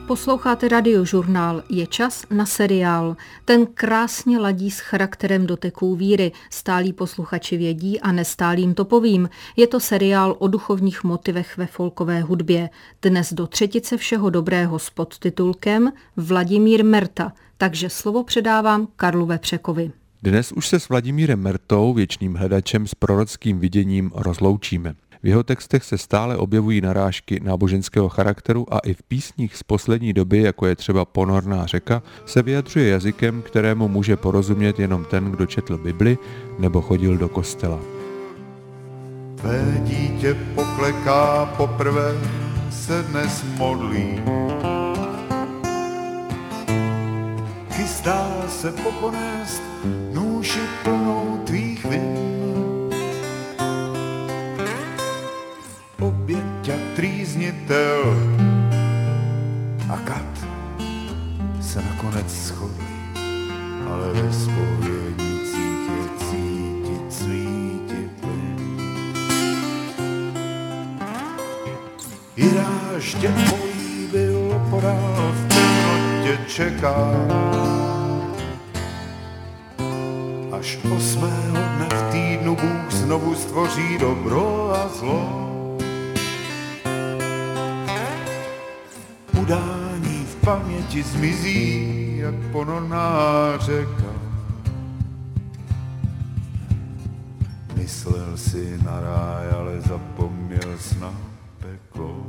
Posloucháte Radiožurnál. Je čas na seriál. Ten krásně ladí s charakterem Doteků víry. Stálí posluchači vědí a nestálým to povím. Je to seriál o duchovních motivech ve folkové hudbě. Dnes do třetice všeho dobrého s podtitulkem Vladimír Merta. Takže slovo předávám Karlu Vepřekovi. Dnes už se s Vladimírem Mertou, věčným hledačem s prorockým viděním, rozloučíme. V jeho textech se stále objevují narážky náboženského charakteru a i v písních z poslední doby, jako je třeba Ponorná řeka, se vyjadřuje jazykem, kterému může porozumět jenom ten, kdo četl Bibli nebo chodil do kostela. Tvé dítě pokleká, poprvé se dnes modlí. Chystá se poponést nůši plnou tvých vin. Oběť a trýznitel a kat se nakonec shodli, ale ve spovědnicích je cítit svítit plyn. Jiráž tě políbil, podál v temnotě čeká, až 8. dne v týdnu Bůh znovu stvoří dobro a zlo. Udání v paměti zmizí, jak ponorná řeka. Myslel si na ráj, ale zapomněl jsi na peklo.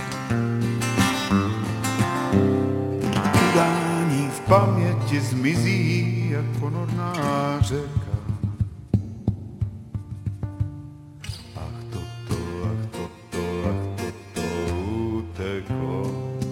Udání v paměti zmizí, jak ponorná řeka. Ach toto uteklo.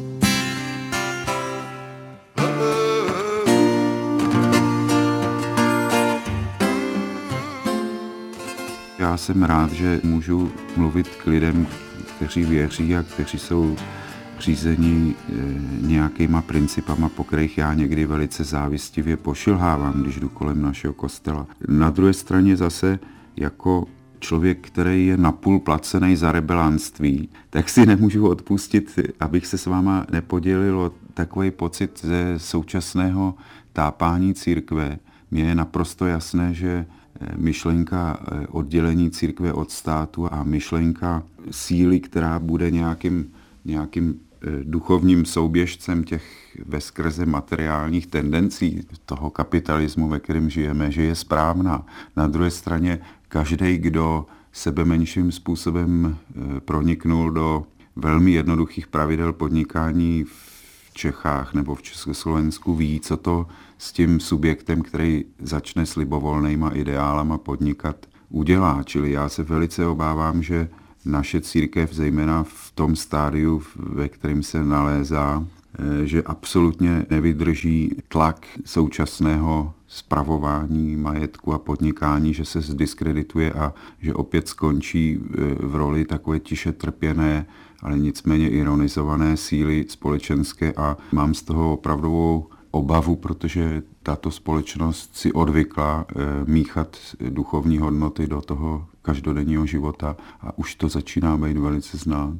Já jsem rád, že můžu mluvit k lidem, kteří věří a kteří jsou řízení nějakýma principama, po kterých já někdy velice závistivě pošilhávám, když jdu kolem našeho kostela. Na druhé straně zase jako člověk, který je napůl placený za rebelánství, tak si nemůžu odpustit, abych se s váma nepodělil o takový pocit ze současného tápání církve. Mně je naprosto jasné, že myšlenka oddělení církve od státu a myšlenka síly, která bude nějakým duchovním souběžcem těch veskrze materiálních tendencí toho kapitalismu, ve kterém žijeme, že je správná. Na druhé straně každý, kdo sebemenším způsobem proniknul do velmi jednoduchých pravidel podnikání v Čechách nebo v Československu, ví, co to s tím subjektem, který začne s libovolnýma ideálama podnikat, udělá. Čili já se velice obávám, že naše církev, zejména v tom stádiu, ve kterém se nalézá, že absolutně nevydrží tlak současného spravování majetku a podnikání, že se zdiskredituje a že opět skončí v roli takové tiše trpěné, ale nicméně ironizované síly společenské a mám z toho opravdovou obavu, protože tato společnost si odvykla míchat duchovní hodnoty do toho každodenního života a už to začíná být velice znát.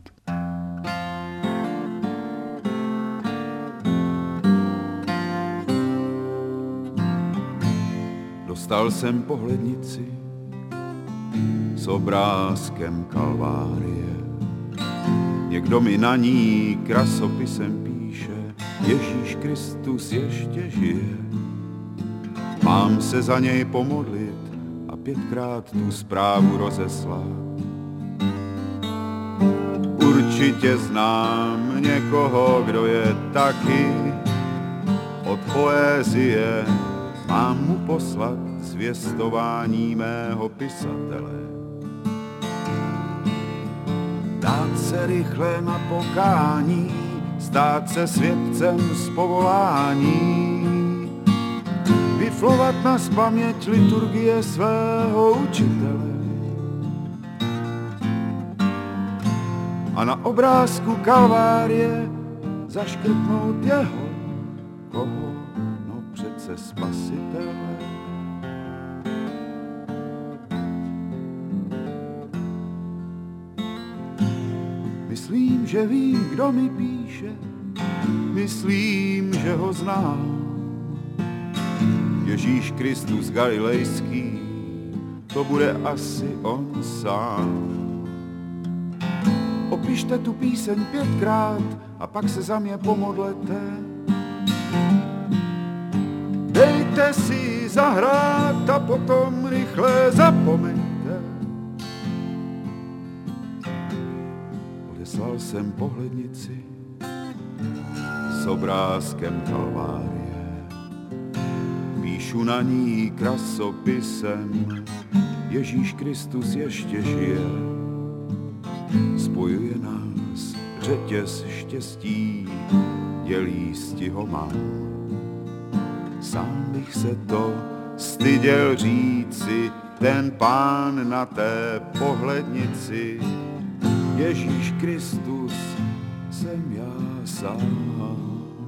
Dostal jsem pohlednici s obrázkem Kalvárie. Někdo mi na ní krasopisem píše: Ježíš Kristus ještě žije. Mám se za něj pomodlit a 5krát tu zprávu rozeslat. Určitě znám někoho, kdo je taky od poezie. Mám mu poslat zvěstování mého pisatele. Dát se rychle na pokání, stát se svědcem z povolání, vyflovat nazpaměť liturgie svého učitele. A na obrázku Kalvárie zaškrtnout jeho, koho, no přece Spasitele. Myslím, že vím, kdo mi píše, myslím, že ho znám. Ježíš Kristus Galilejský, to bude asi on sám. Opište tu píseň 5krát a pak se za mě pomodlete. Dejte si zahrát a potom rychle zapomeňte. Odeslal jsem pohlednici s obrázkem Kalvárie. Píšu na ní krasopisem, Ježíš Kristus ještě žije. Spojuje nás řetěz štěstí, dělí stihoma. Sám bych se to styděl říci, ten pán na té pohlednici, Ježíš Kristus jsem já sám.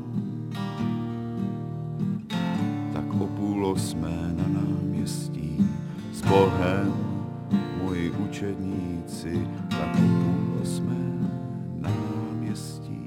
Tak o 7:30 na náměstí s Bohem, moji učedníci, tak o 7:30 na náměstí.